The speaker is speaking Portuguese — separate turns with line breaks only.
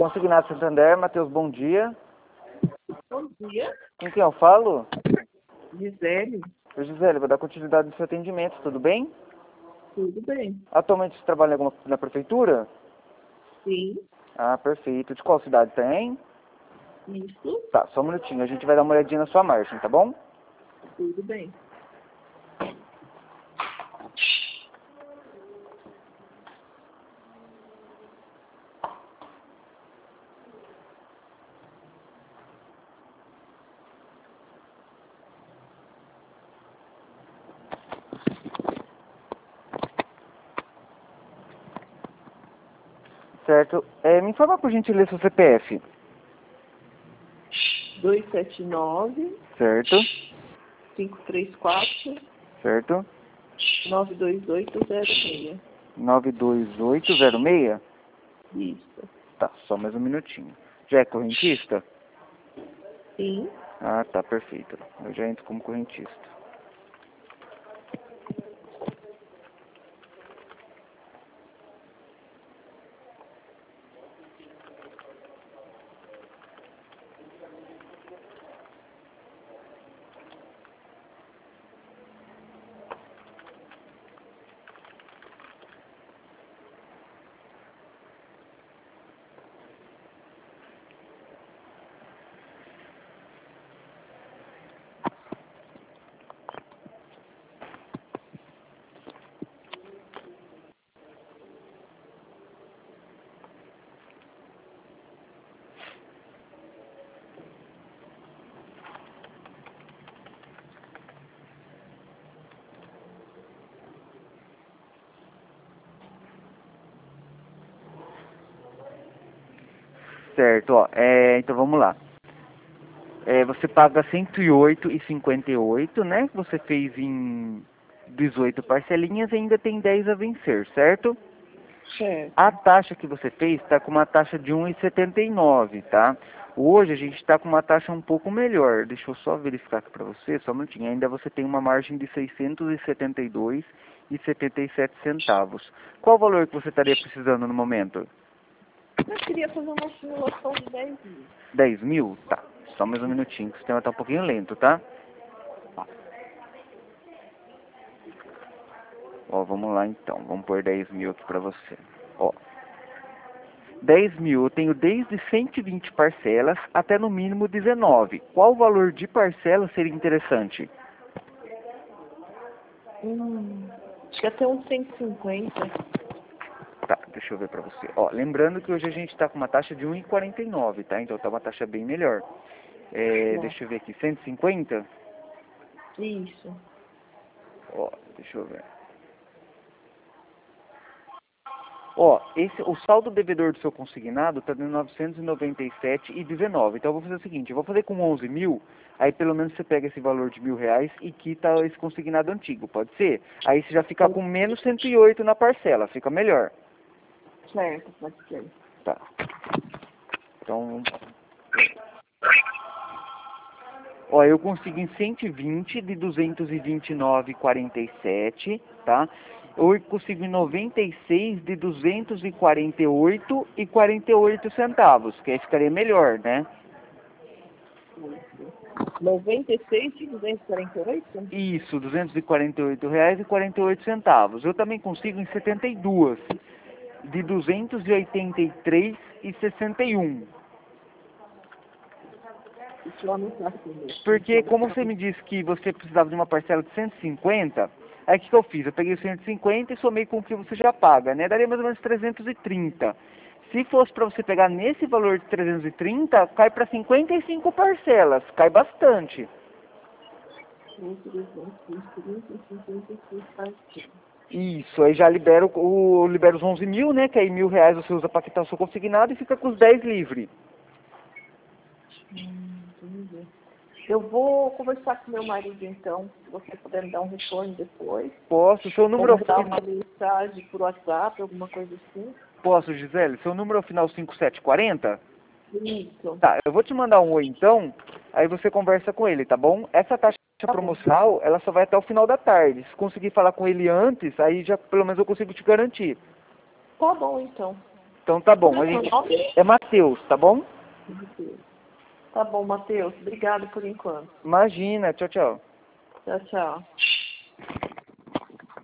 Consignado Santander, Matheus, bom dia.
Bom dia,
Com quem eu falo?
Gisele.
Ô, Gisele, vou dar continuidade no seu atendimento, tudo bem?
Tudo bem?
Atualmente você trabalha na prefeitura?
Sim,
Ah, perfeito. De qual cidade tem?
isso,
Tá, só um minutinho, a gente vai dar uma olhadinha na sua margem, tá bom?
tudo bem.
Certo. Me informa por gentileza seu CPF.
279
Certo,
534
certo.
92806.
92806?
Isso.
Tá, só mais um minutinho. Já é correntista?
Sim,
Ah, tá, perfeito. Eu já entro como correntista. Certo, ó, então vamos lá. Você paga 108,58, né? Você fez em 18 parcelinhas e ainda tem 10 a vencer, certo?
certo.
A taxa que você fez está com uma taxa de 1,79, tá? Hoje a gente está com uma taxa um pouco melhor. Deixa eu só verificar aqui para você, só um minutinho. Ainda você tem uma margem de 672,77 centavos. Qual o valor que você estaria precisando no momento?
Eu queria fazer uma simulação de 10 mil.
10 mil? Tá. Só mais um minutinho, que o sistema está um pouquinho lento, tá? Ó, vamos lá então. Vamos pôr 10 mil aqui pra você. Ó, 10 mil eu tenho desde 120 parcelas até no mínimo 19. Qual o valor de parcela seria interessante?
Acho que até uns 150.
Tá, deixa eu ver pra você. Ó, lembrando que hoje a gente tá com uma taxa de 1,49, tá? Então tá uma taxa bem melhor. Deixa eu ver aqui, 150?
Isso.
Ó, deixa eu ver. Ó, o saldo devedor do seu consignado está dando 997,19. Então eu vou fazer o seguinte, eu vou fazer com 11 mil, aí pelo menos você pega esse valor de R$ 1.000 e quita esse consignado antigo, pode ser? Aí você já fica com menos 108 na parcela, fica melhor.
Certo, pode ser.
Tá. Então, ó, eu consigo em 120 de 229,47, tá? Eu consigo em 96 de 248,48 centavos, que aí ficaria melhor, né?
96 de 248?
Isso, R$ 248,48. Eu também consigo em 72 de 283,61.
Deixa eu anotar aqui mesmo.
Porque como você me disse que você precisava de uma parcela de 150, aí o que eu fiz? Eu peguei os 150 e somei com o que você já paga, né? Daria mais ou menos 330. Se fosse para você pegar nesse valor de 330, cai para 55 parcelas, cai bastante. Isso, aí já libera, libera os 11 mil, né? Que aí R$ 1.000 você usa para quitar o seu consignado e fica com os 10 livre.
Entendi. Eu vou conversar com meu marido então, se você puder me dar um retorno depois.
Posso, seu
Ou
número
mandar uma mensagem por WhatsApp, alguma coisa assim.
Posso, Gisele? Seu número é o final 5740?
Isso.
Tá, eu vou te mandar um oi então, aí você conversa com ele, tá bom? Essa taxa
Tá bom.
promocional, ela só vai até o final da tarde. Se conseguir falar com ele antes, aí já pelo menos eu consigo te garantir.
Tá bom então.
Então tá bom, a gente... É Matheus, tá bom?
Tá bom, Matheus. Obrigado por enquanto.
Imagina, tchau, tchau.
Tchau, tchau.